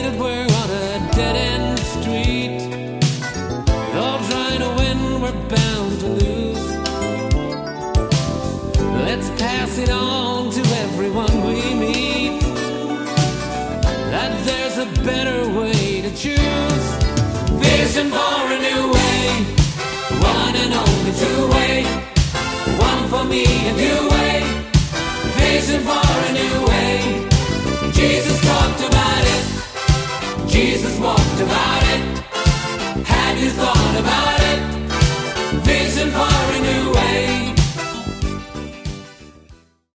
that we're on a dead-end street. Though trying to win, we're bound to lose. Let's pass it on to everyone we meet, that there's a better way to choose. Vision for a new way, one and only true way, one for me, a new way. Vision for a new way, Jesus talked about